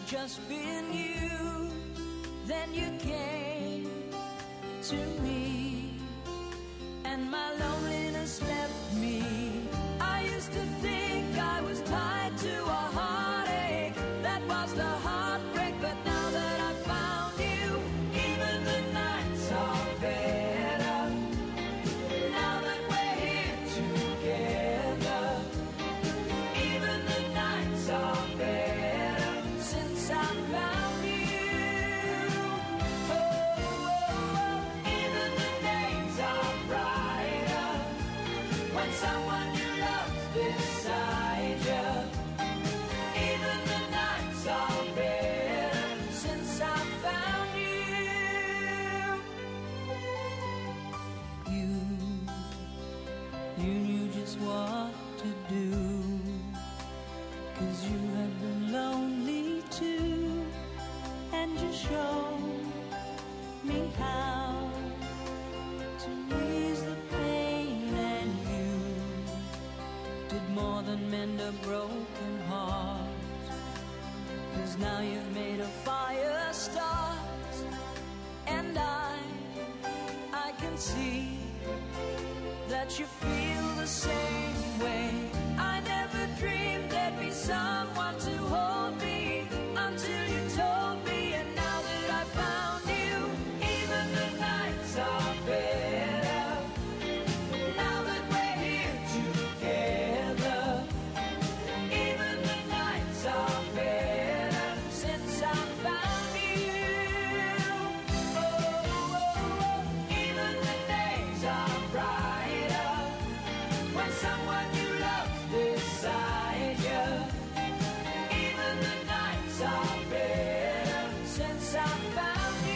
just been you. Then you came to me, and my loneliness left me. I used to think I was tied to a heartache. That was the heartbreak, but now that I found you, even the nights are better. Now that we're here together, even the nights are better since I found you. Oh, oh, oh. Even the days are brighter when someone you love's beside you. Even the nights are better since I found you. You knew just what to do, 'cause you had been lonely too, and you showed me how to ease the pain, and you did more than mend a broken heart, 'cause now you've made a fire start, and I can see that you feel the same way. I never dreamed there'd be someone to hold me until you told me, and now that I found you, even the nights are better. Now that we're here together, even the nights are better since I found you. Oh, oh, oh. Even the days are brighter when someone you love's beside you. Even the nights are better since I found you.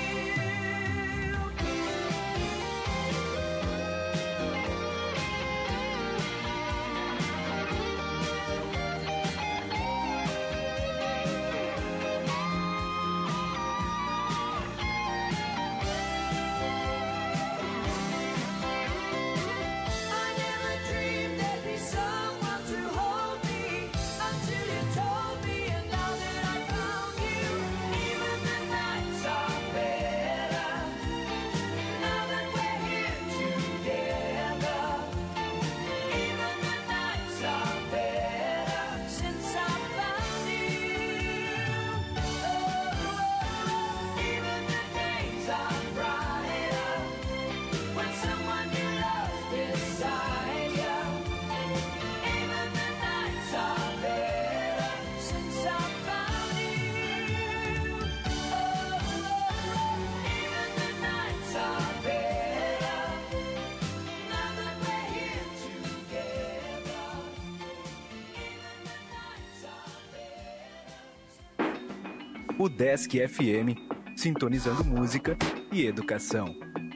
I never dreamed there'd be someone to hold me until you told me, and now that I found you, even the nights are better. Now that we're here together, even the nights are better since I found you. Oh, oh, oh. Even the days are brighter when someone you love beside you. Even the nights are better since I found you. Oh, oh, oh. Even the nights are better. Now that we're here together, even the nights are better. O Desk FM, sintonizando música e educação.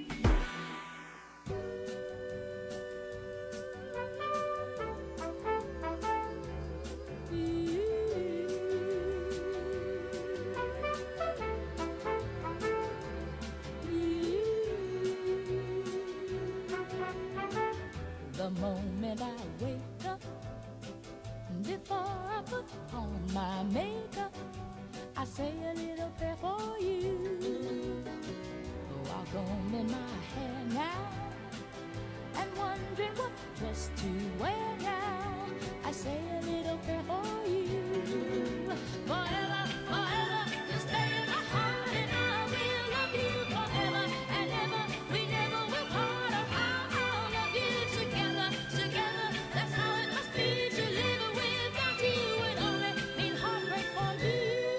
The moment I wake up, before I put on my makeup, I say a little prayer for you. Oh, I'll comb in my hair now, and wondering what dress to wear now. I say a little prayer for you. Forever, forever, you stay in my heart, and I will love you forever and ever. We never will part. Oh, I'll love you together, together. That's how it must be to live without you. Would only mean heartbreak for me.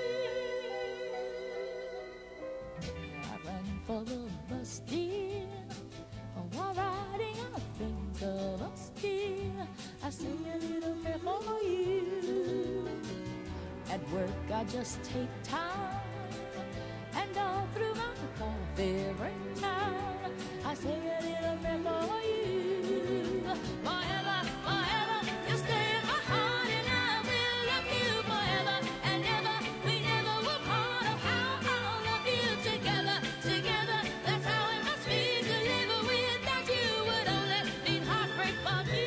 I run for the bus, dear. While riding, I think of us, dear. I say a little prayer for you. At work, I just take time, and all through my coffee break time, I say a little prayer for you. Forever, forever, you stay in my heart, and I will love you forever and ever. We never will part. Oh, how I'll love you together, together. That's how it must be to live without you. Would only mean heartbreak for me.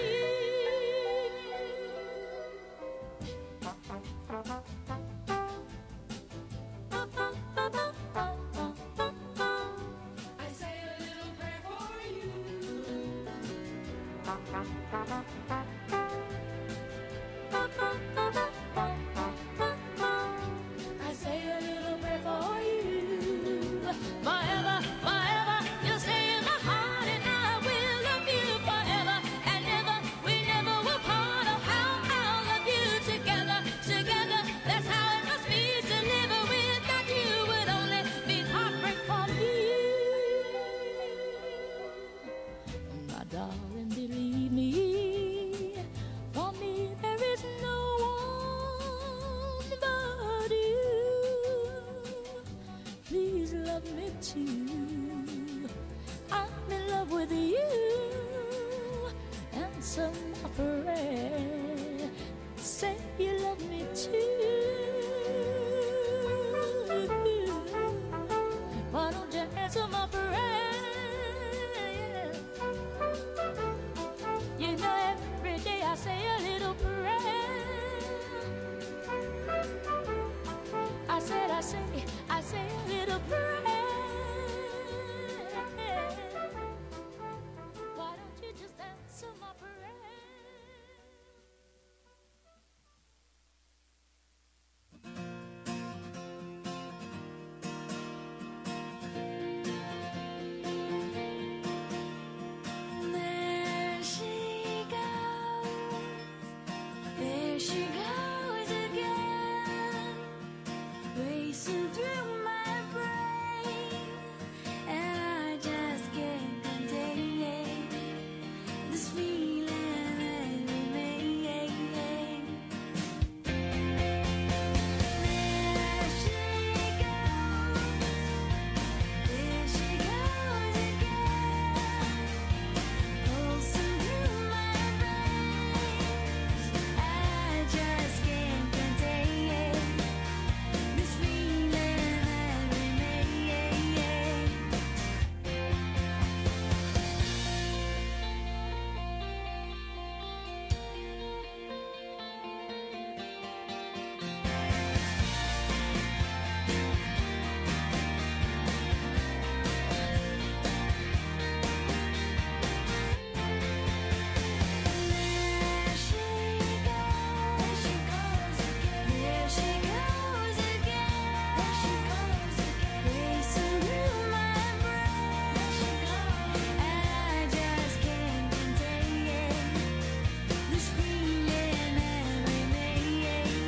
I say a little prayer for you. Forever, forever, you'll stay in my heart, and I will love you forever and ever. We never will part. Oh, how I'll love you together, together. That's how it must be to live without you. Would only be heartbreak for me. My darling, believe me. For me, there is no one but you. Please love me too. I'm in love with you. Answer my prayer. Say you love me too. Why don't you answer my prayer? You know every day I say a little prayer. I say a little prayer. Why don't you just answer my prayer? There she goes again, racing through my brain, and I just can't contain this feeling that remains. There she goes again, pulsing through my veins. I just can't contain this feeling that remains. There she goes again, racing through my brain, and I just can't contain this feeling that remains.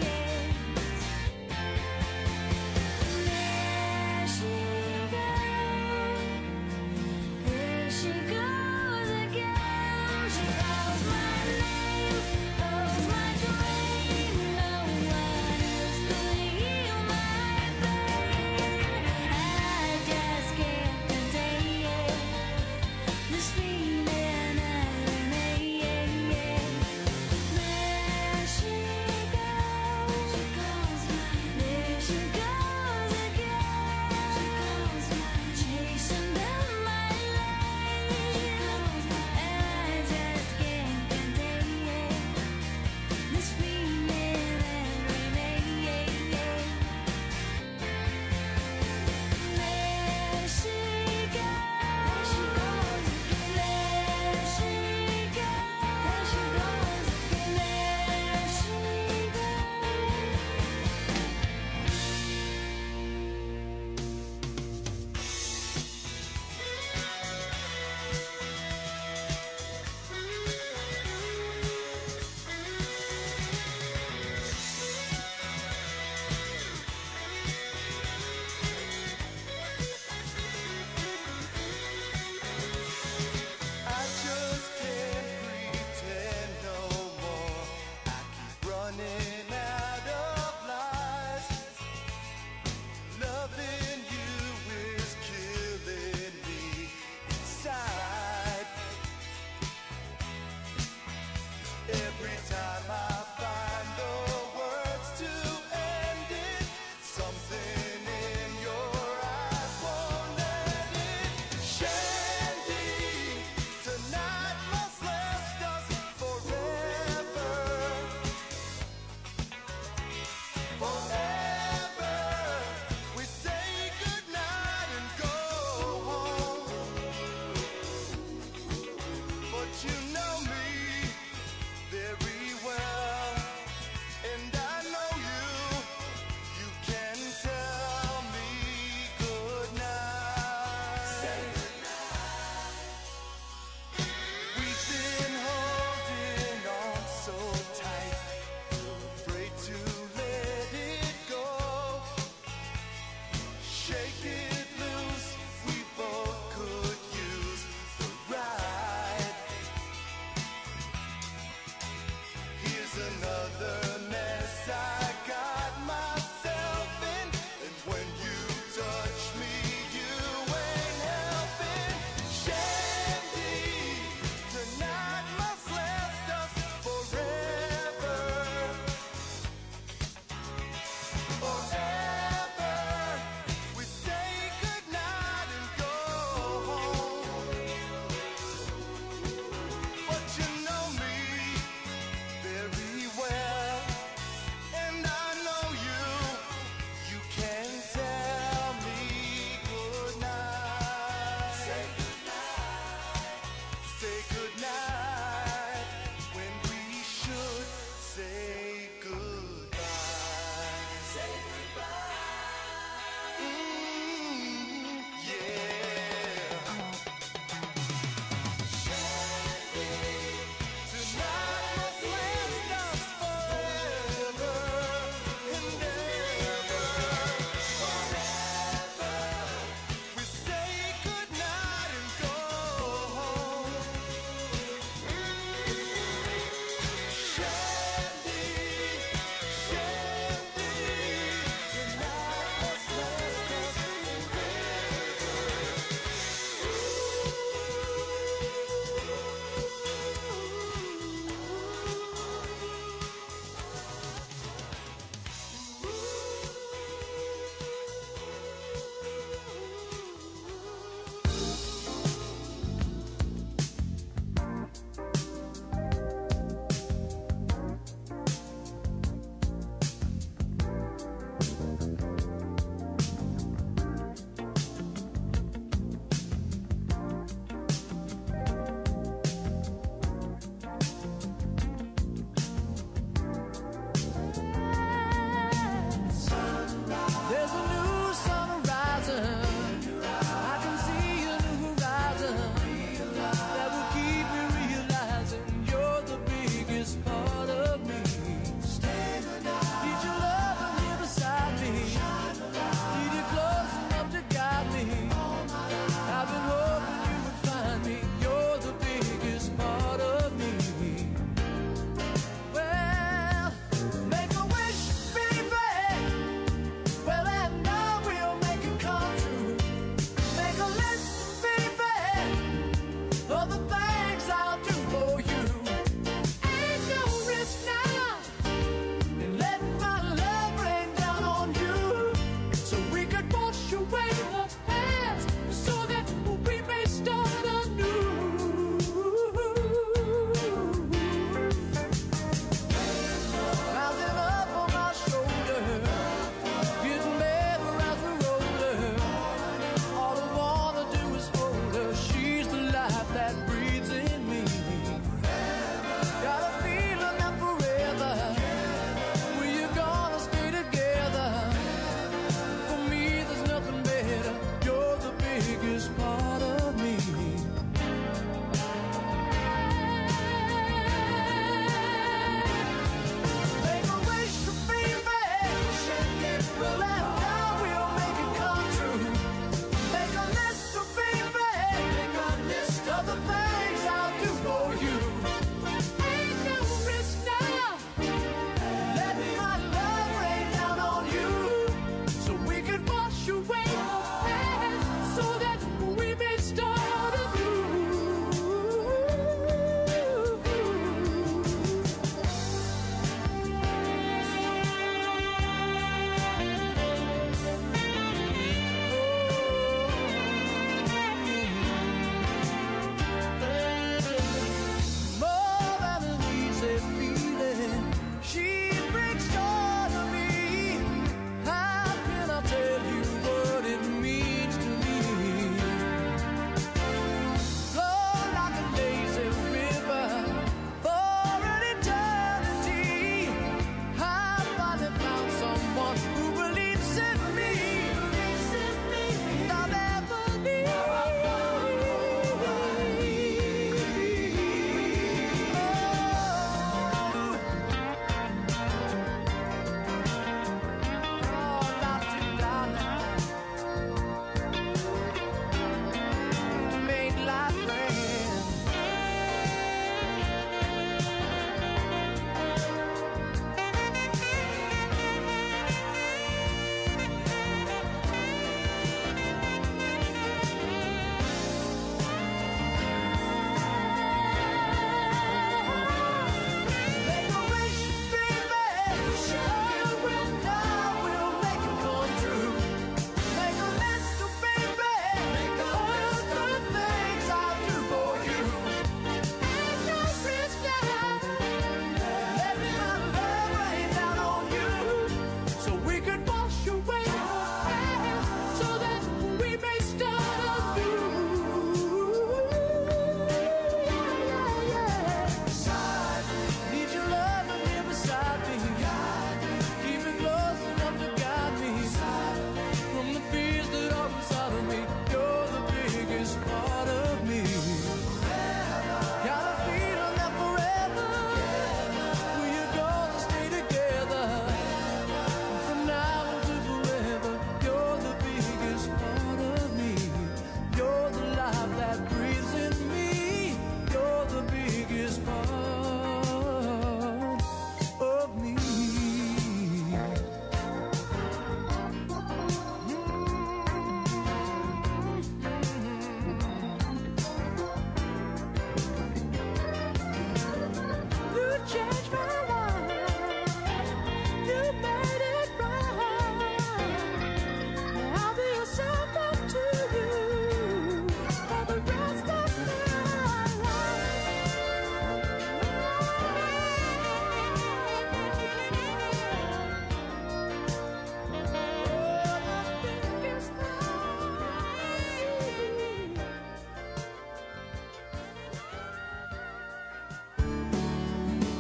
There she goes again. She calls my name, calls my dream. No one else could heal my pain. I just can't contain this feeling that remains. There she goes, there she goes again, chasing down my lane, and I just can't contain this feeling that remains. There she goes, there she goes, there she I just can't pretend no more. I keep running out of lies. Loving you is killing me inside. Every time I find the words to end it, something in your eyes won't let it. Shandy, tonight must last us forever. Forever, we say goodnight and go home. But you know me, another mess I got myself in. And when you touch me, you ain't helping. Shandy, tonight must last us forever. Forever. We say goodnight and go home. But you know me very well.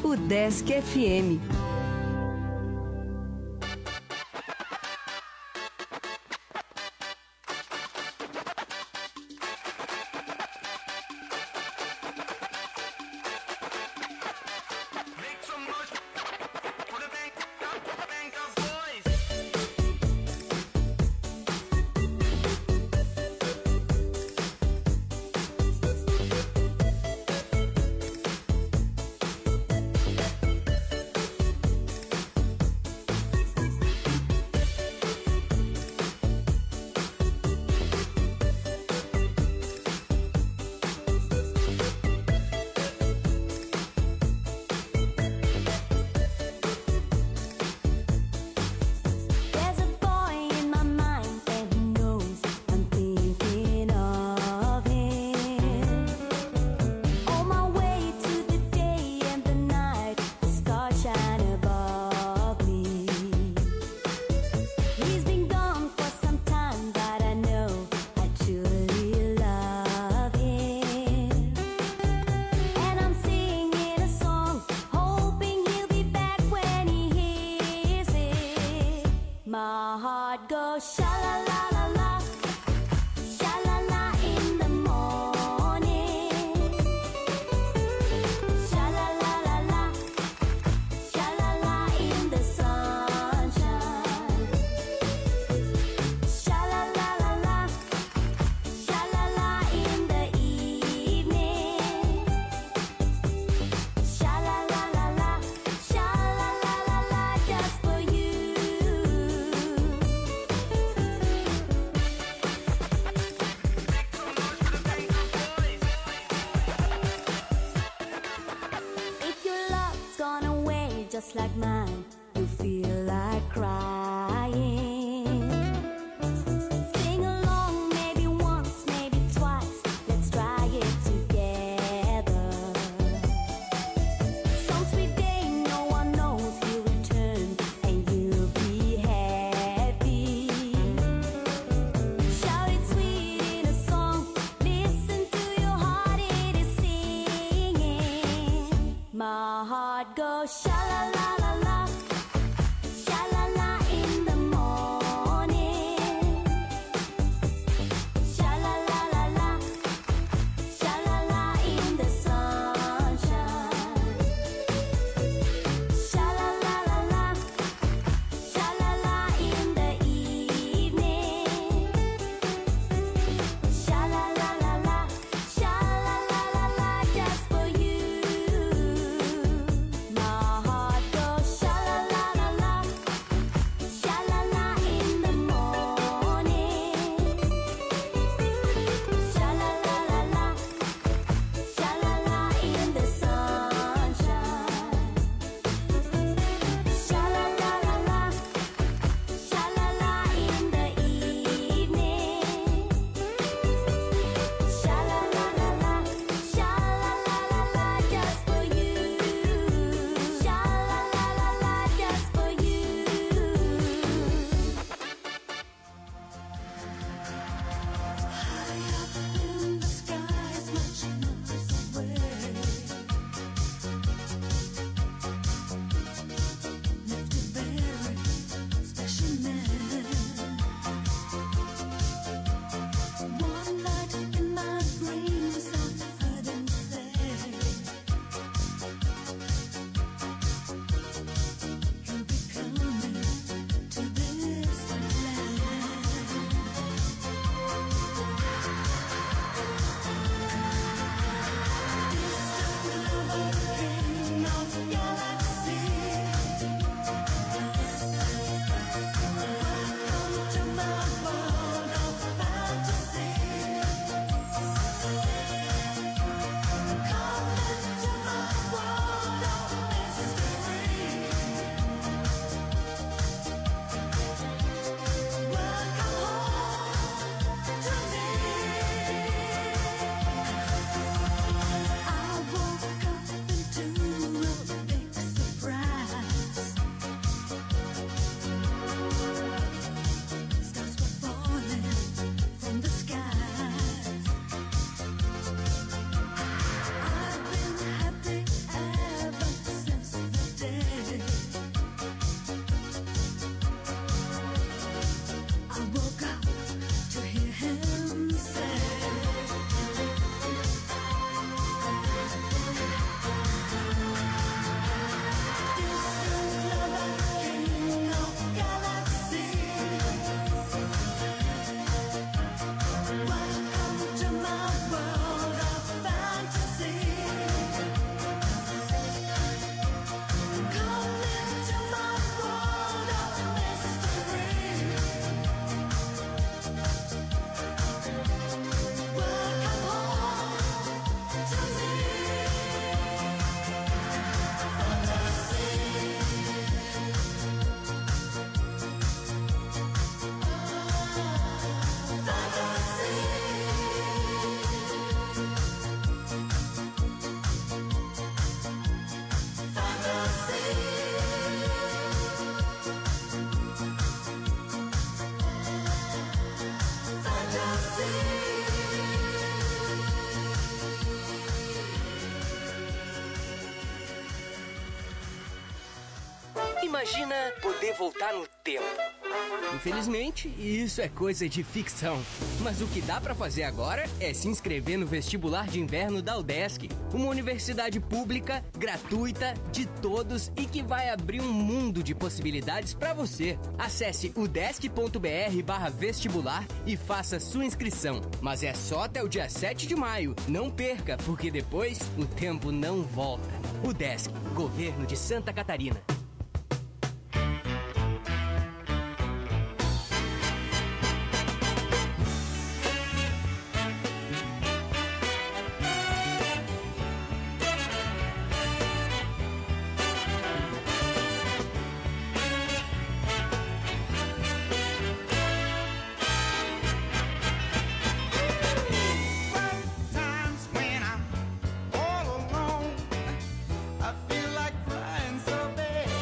Udesc FM. Just like mine, you feel like crying. Sing along, maybe once, maybe twice. Let's try it together. Some sweet day, no one knows he'll return, and you'll be happy. Shout it sweet in a song. Listen to your heart, it is singing. My heart goes sha la la. Just for you, my heart goes Imagina poder voltar no tempo. Infelizmente, isso é coisa de ficção. Mas o que dá pra fazer agora é se inscrever no vestibular de inverno da UDESC, uma universidade pública, gratuita, de todos e que vai abrir um mundo de possibilidades pra você. Acesse udesc.br/vestibular e faça sua inscrição. Mas é só até o dia 7 de maio. Não perca, porque depois o tempo não volta. UDESC, Governo de Santa Catarina. Times when I'm all alone, I feel like crying so bad.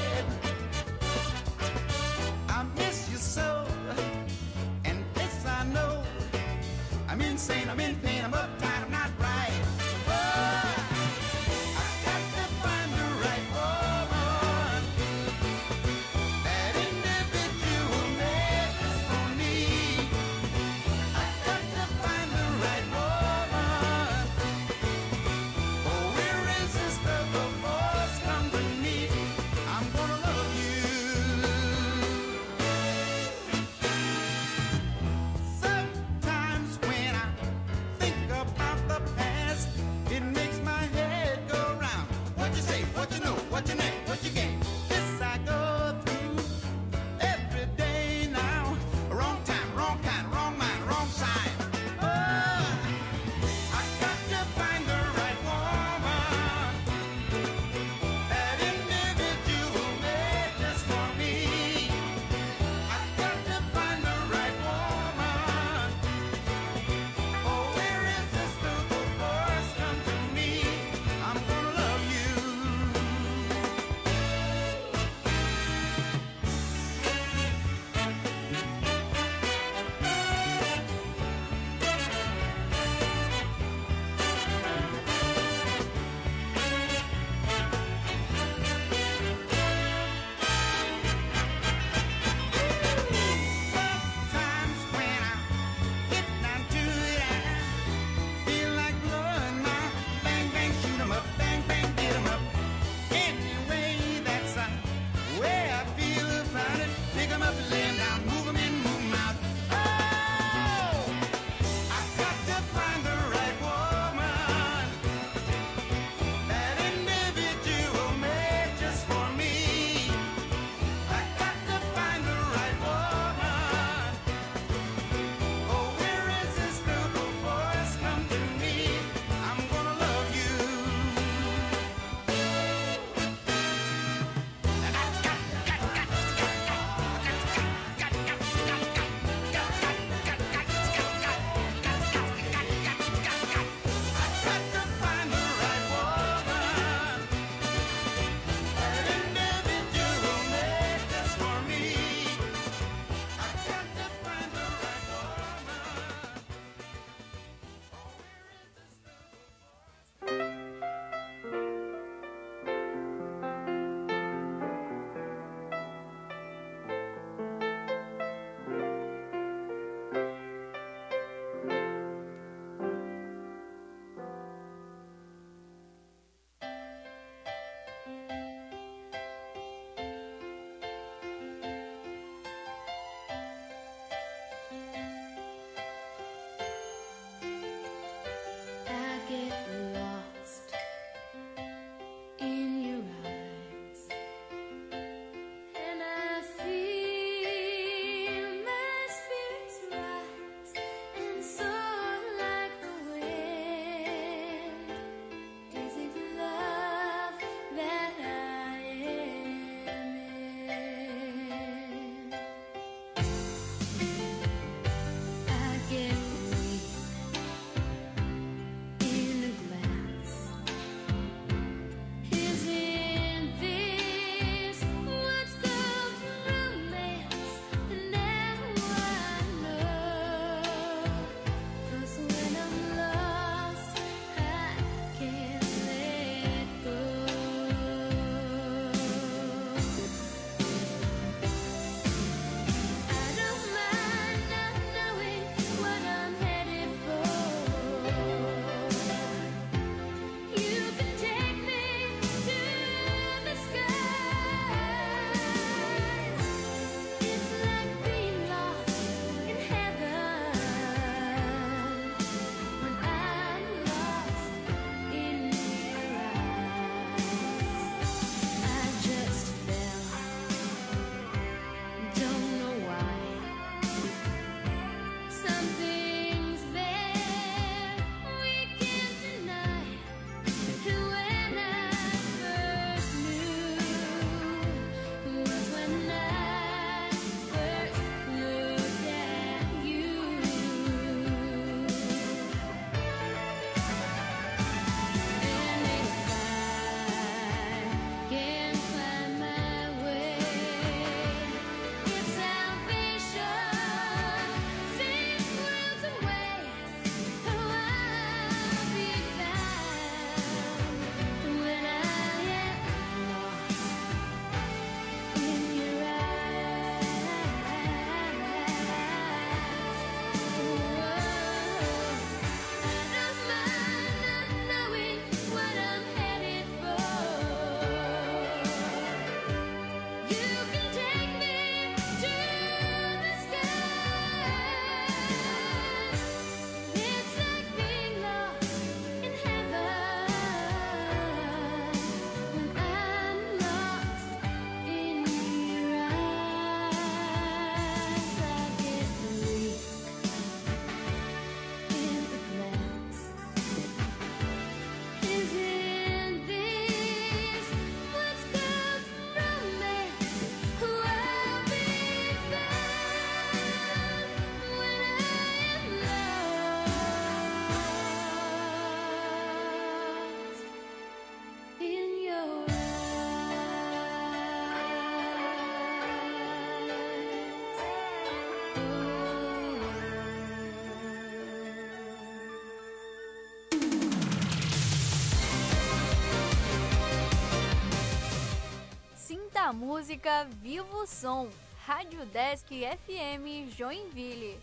Sinta a música, viva o som. Rádio Desk FM Joinville.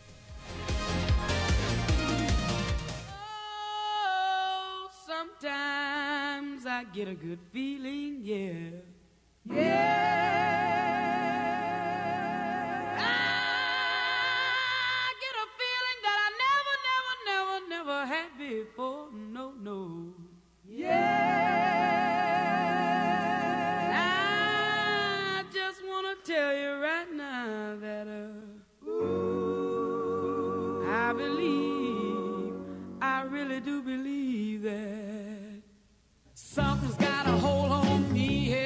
Oh, sometimes I get a good feeling, yeah. Yeah. I get a feeling that I never had before. No, no. Yeah. I just wanna tell you right now that I believe, I really do believe that something's got a hold on me here.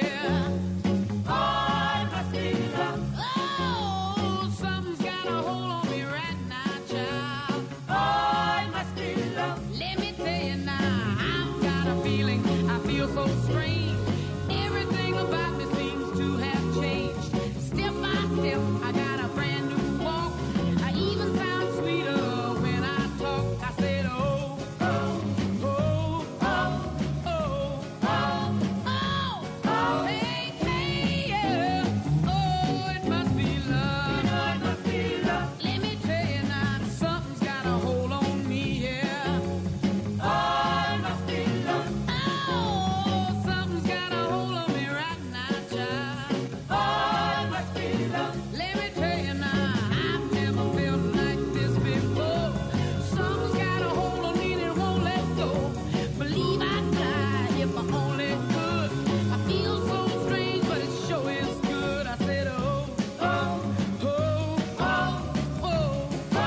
Oh, it must be love. Oh, something's got a hold on me right now, child. Oh, it must be love. Let me tell you now, I've got a feeling, I feel so strange. Everything about me seems to have changed. Step by step, I got a brand new walk. I even sound sweeter when I talk. I said, oh, oh, oh, oh, oh, oh, oh, oh, hey, hey, yeah. Oh, it must be love. You know it must be love. Let me tell you now, something's got a hold on me here. Oh, it must be love. Oh, something's got a hold on me right now, child. Oh, it must be love. Let me tell you now, I've never felt like this before. Something's got a hold on me that won't let go. Believe I'd fly if I only could. I feel so strange, but it sure is good. I said, oh, oh, oh, oh, oh, oh,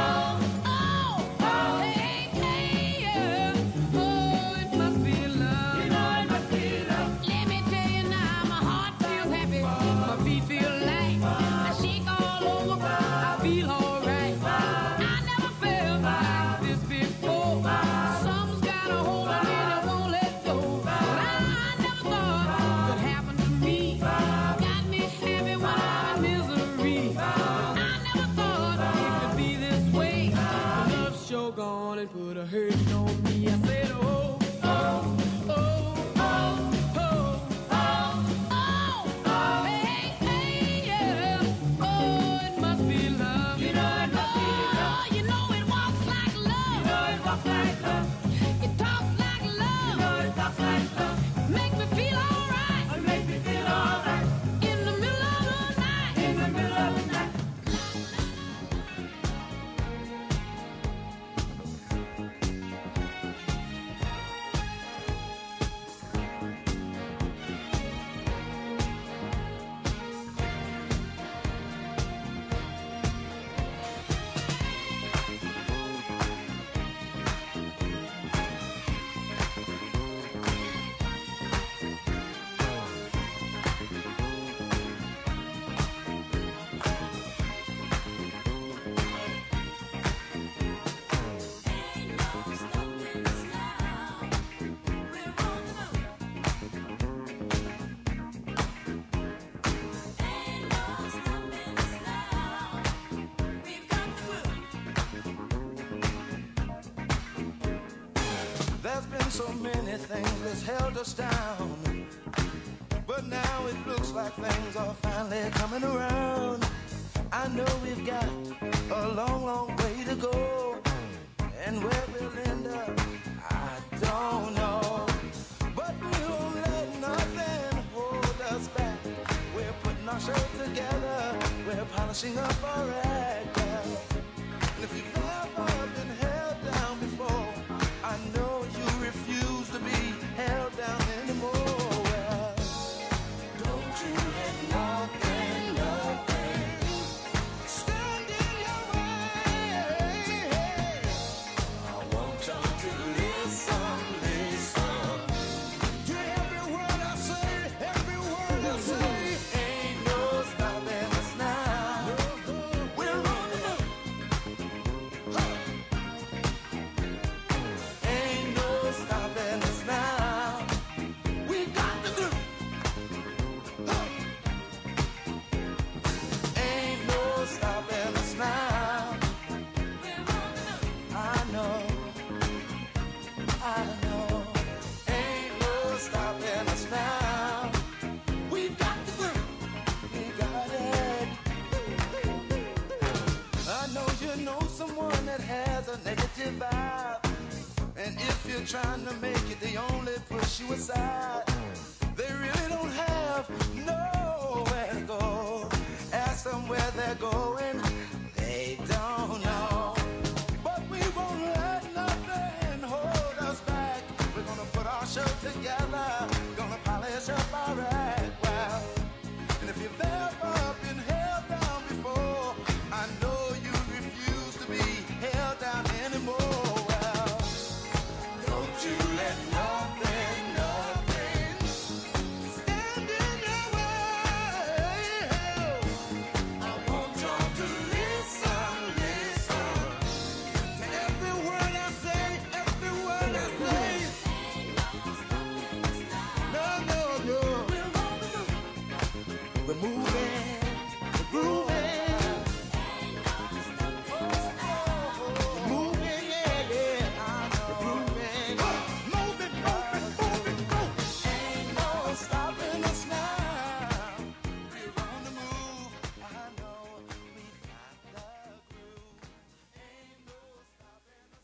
oh, hey, hey, yeah. Oh, it must be love. You know it must be love. Let me tell you now, my heart feels happy, my feet feel light. I shake all over, I feel alright. I never felt like this before. Something's got a hold on me that won't let go. I never thought it could happen to me. Got me happy when I'm in misery. I never thought it could be this way. Love's sure gone and put a hurt on me. I said, oh, oh, oh, oh, oh, oh, oh, hey, hey, yeah. Oh, it must be love. You know it must be love. You know it walks like love. You know it walks like love. It talks like love. You know it talks like love. Make me feel alright. It makes me feel alright. In the middle of the night. In the middle of the night. There's been so many things that's held us down, but now it looks like things are finally coming around. I know we've got a long, long way to go, and where we'll end up, I don't know. But we won't let nothing hold us back. We're putting our show together, we're polishing up our act. And if you've ever been held down before, I know you refuse to be held down anymore. Well, don't you let nothing, nothing stand in your way. I want you to listen, listen to every word I say, every word I say. Ain't no stopping us now. We're on the move. trying to make it, they only push you aside. They really don't have nowhere to go. Ask them where they're going, they don't know. But we won't let nothing hold us back. We're gonna put our show together, gonna polish up our act well. And if you've ever been held down before, I know you refuse to be held down anymore. Well, don't you let nothing, nothing stand in your way. I want y'all to listen, listen to every word I say, every word I say. No, no, no. We're moving, we're grooving. We're moving, yeah, yeah. We're grooving. Move it, move it, move it, move it. Ain't no stopping us now. We're on the move. I know we got the groove. Ain't no stopping us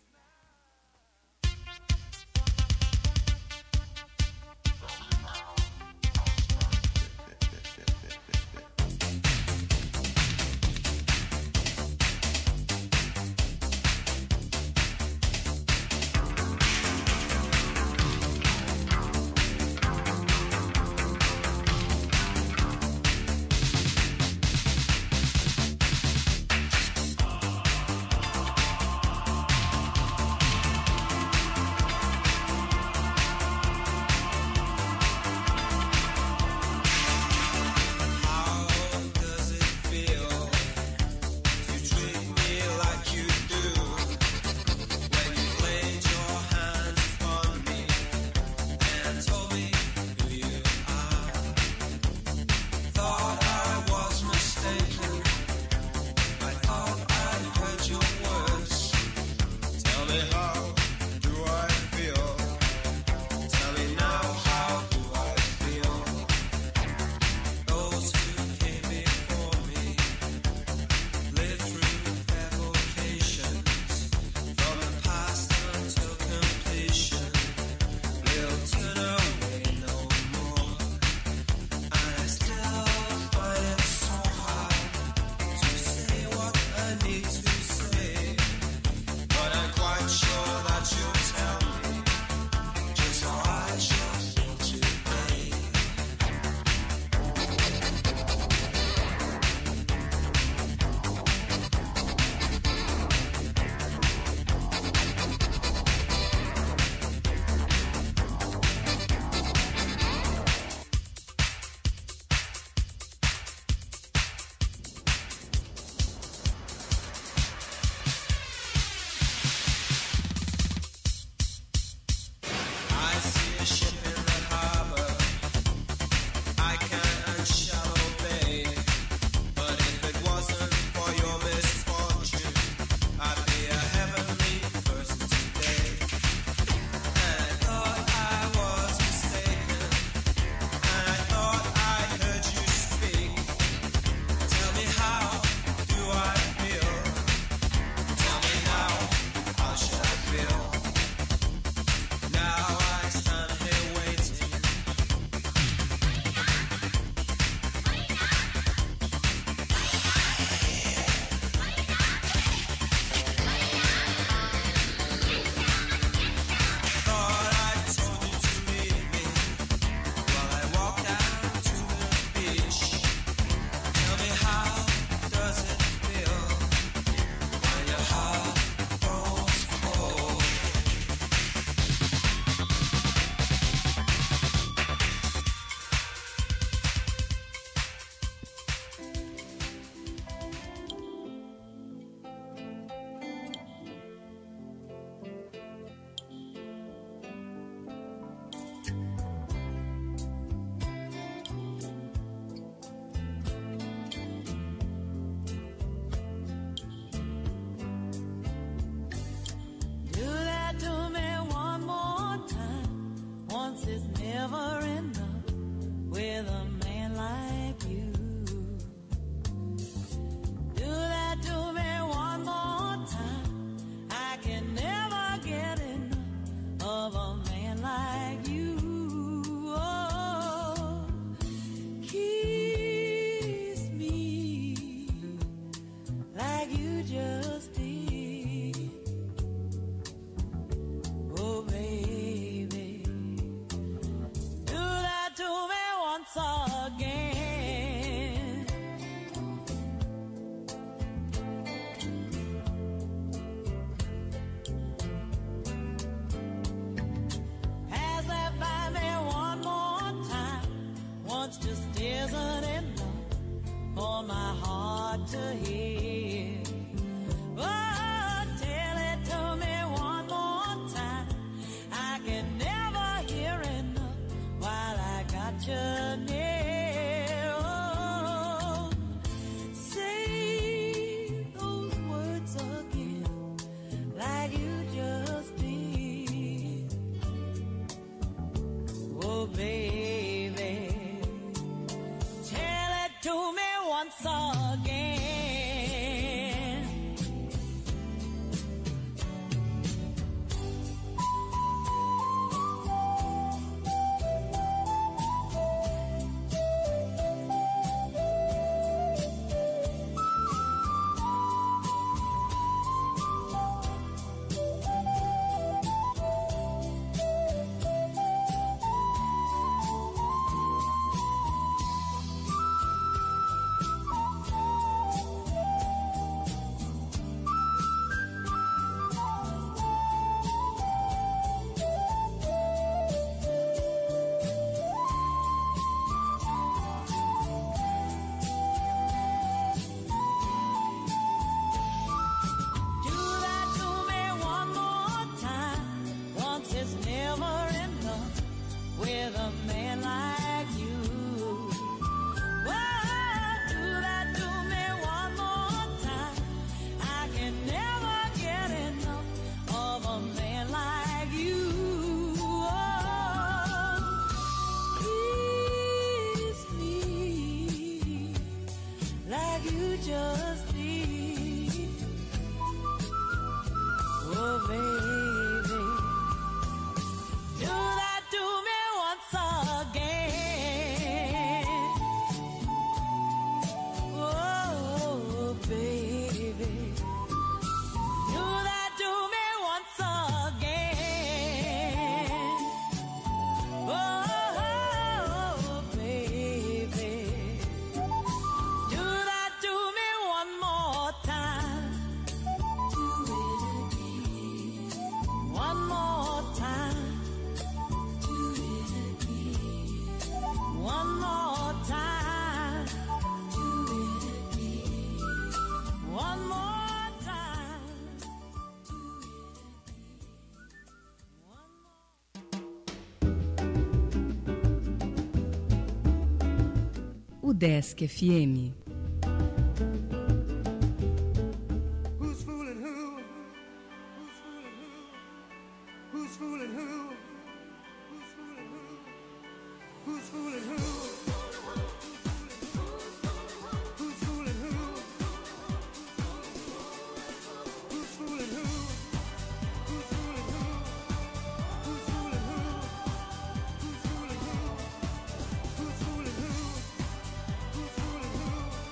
now. to me once again. Desk FM. Who's fooling who? Who's fooling who? Who's fooling who? Who's fooling who? Who's fooling who? Who's fooling who? Who's fooling who? Who's fooling who? Who's fooling who? Who's fooling who? Who's fooling who? Who's fooling who?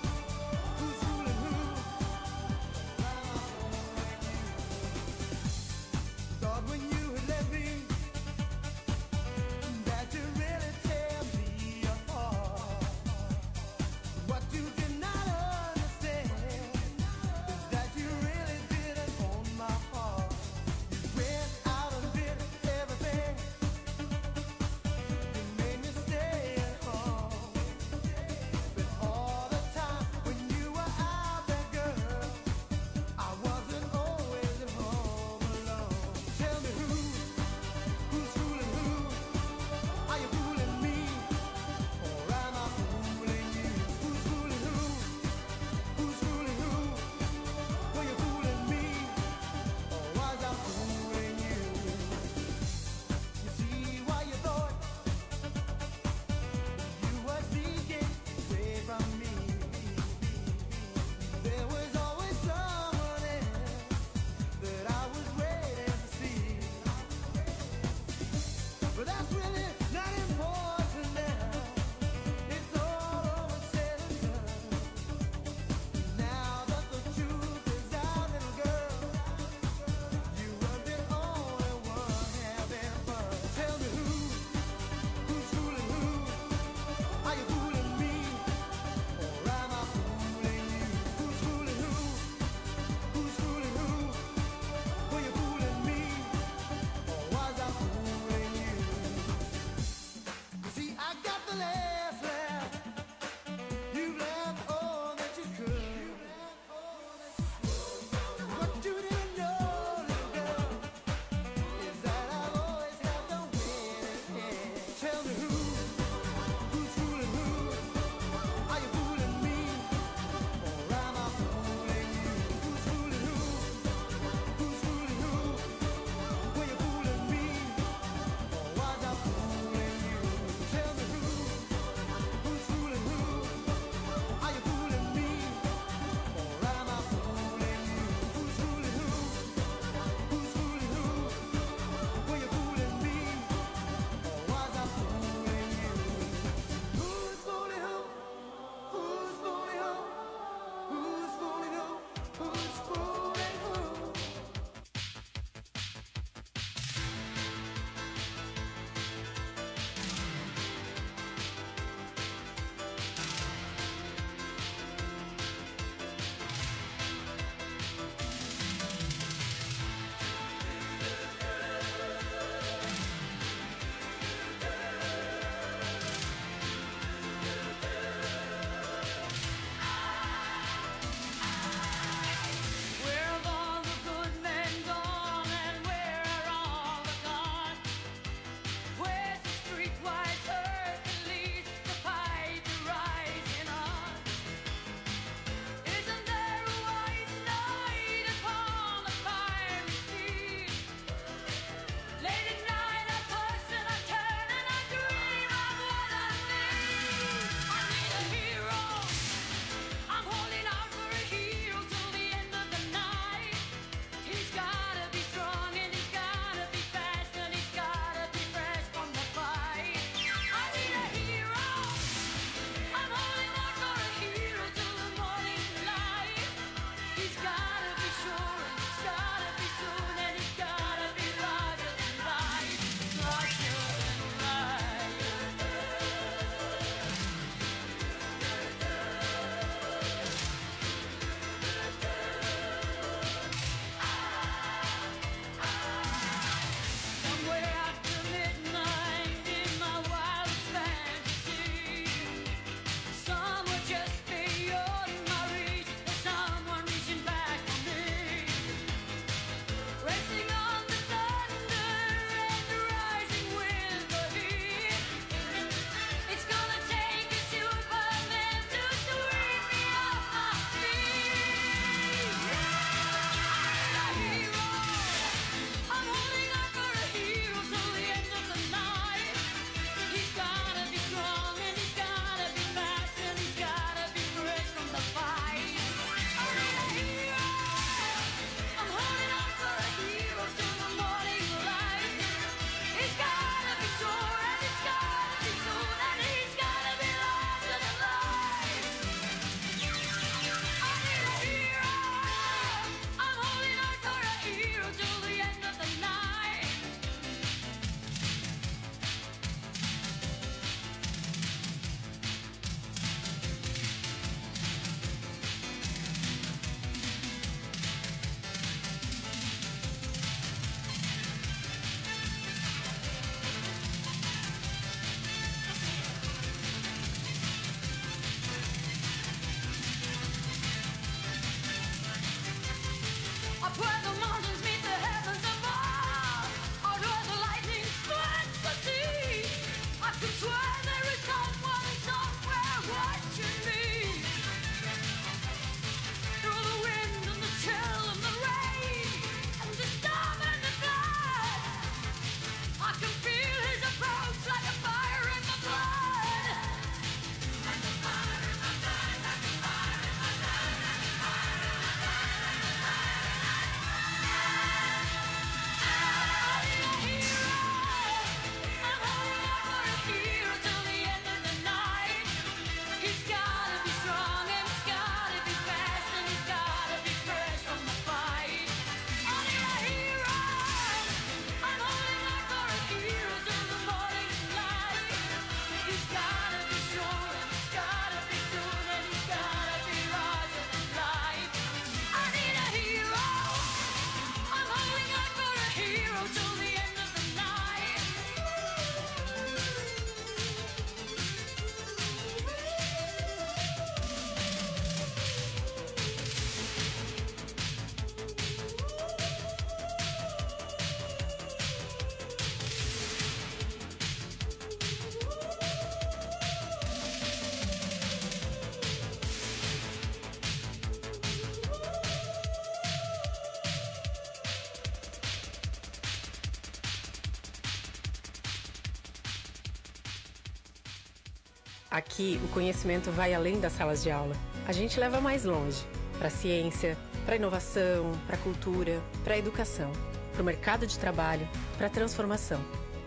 Aqui, o conhecimento vai além das salas de aula. A gente leva mais longe, para a ciência, para a inovação, para a cultura, para a educação, para o mercado de trabalho, para a transformação.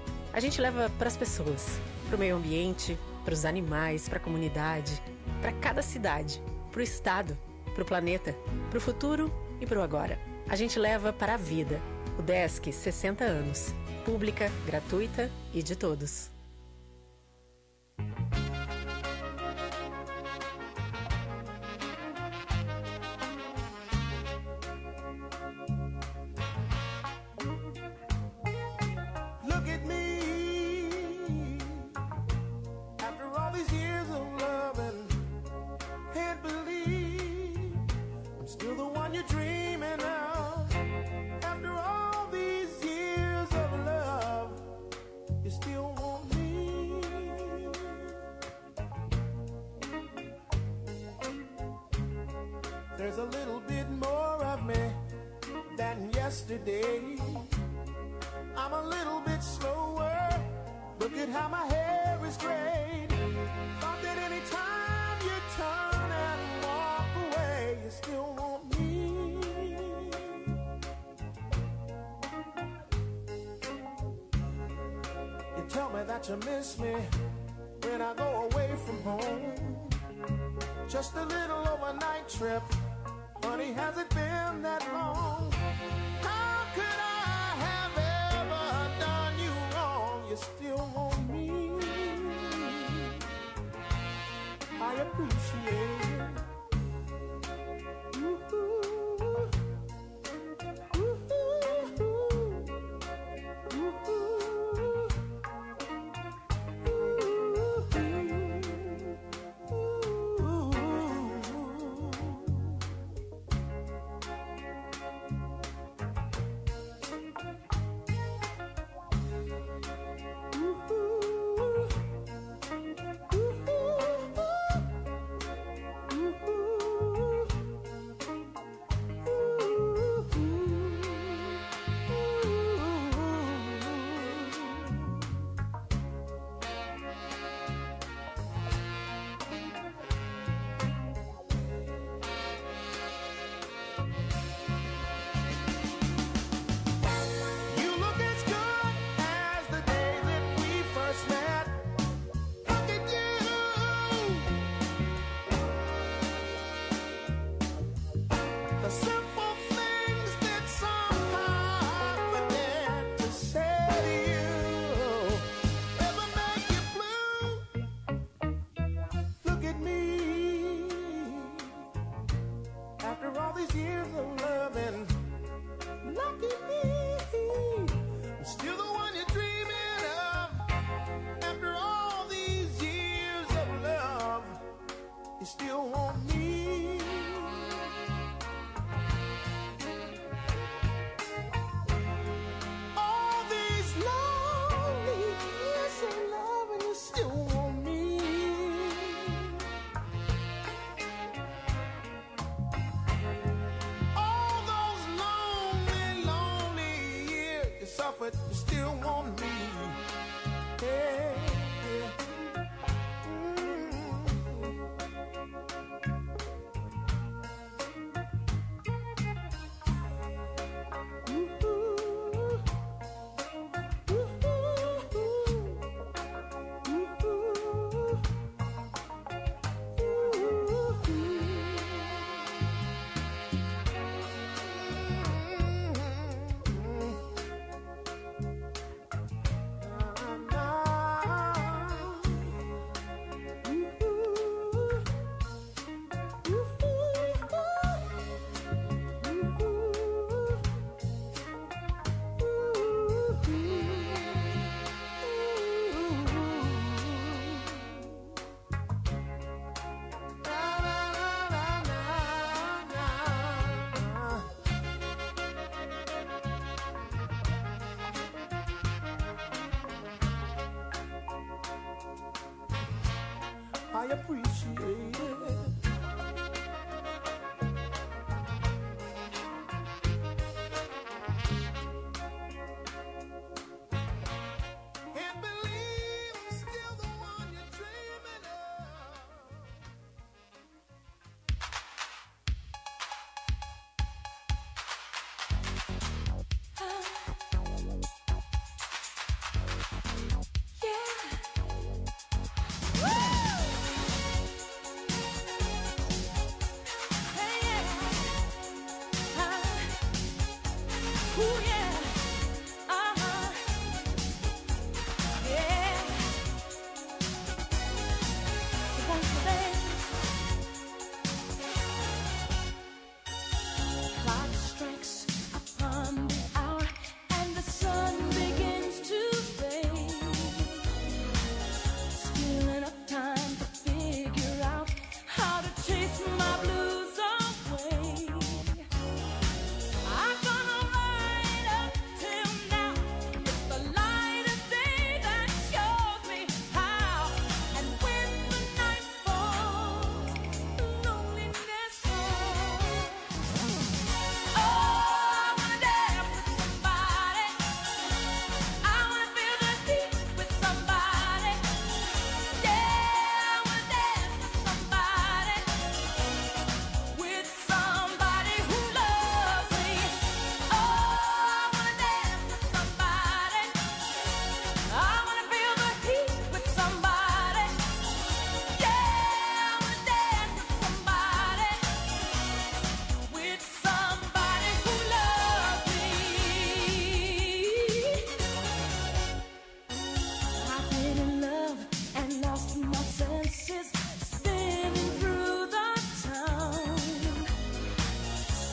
A gente leva para as pessoas, para o meio ambiente, para os animais, para a comunidade, para cada cidade, para o estado, para o planeta, para o futuro e para o agora. A gente leva para a vida. O Desk 60 anos. Pública, gratuita e de todos. There's a little bit more of me than yesterday. I'm a little bit slower. Look at how my hair is straight. Thought that any time you turn and walk away, you still want me. You tell me that you miss me when I go away from home. Just a little overnight trip. Honey, has it been that long? How could I have ever done you wrong? You still want me. I appreciate it. I appreciate it. Can't believe I'm still the one you're dreaming of. Ooh, yeah.